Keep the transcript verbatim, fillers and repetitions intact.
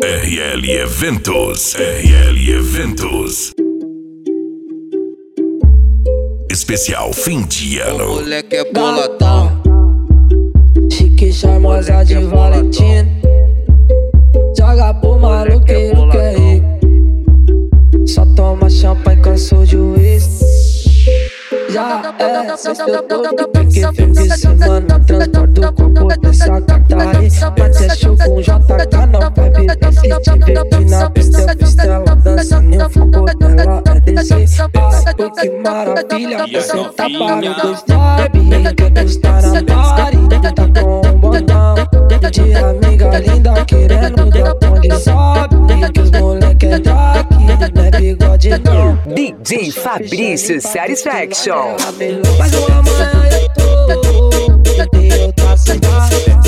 R L Eventos. R L Eventos. Especial fim de ano. O moleque é boladão. Chique, charmosa de Valentina. Joga pro maluqueiro que é rico. Só toma champanhe, cansou de juiz. Já é sexta-feira, porque fim de semana transporto o corpo dessa gata aí. Mas é show com J K, não vai beber. Se te ver aqui na pista, eu fiz ela dançando. O foco dela é descer. Ai, pô, que maravilha, você tá para o dois sabe. Quer gostar na parede, tá com um botão de amiga linda querendo dar onde sabe. Que os moleque é daqui, não é bigode não. D J Fabrício Satisfaction. Mas o amanhã eu tô, eu tenho outra cidade.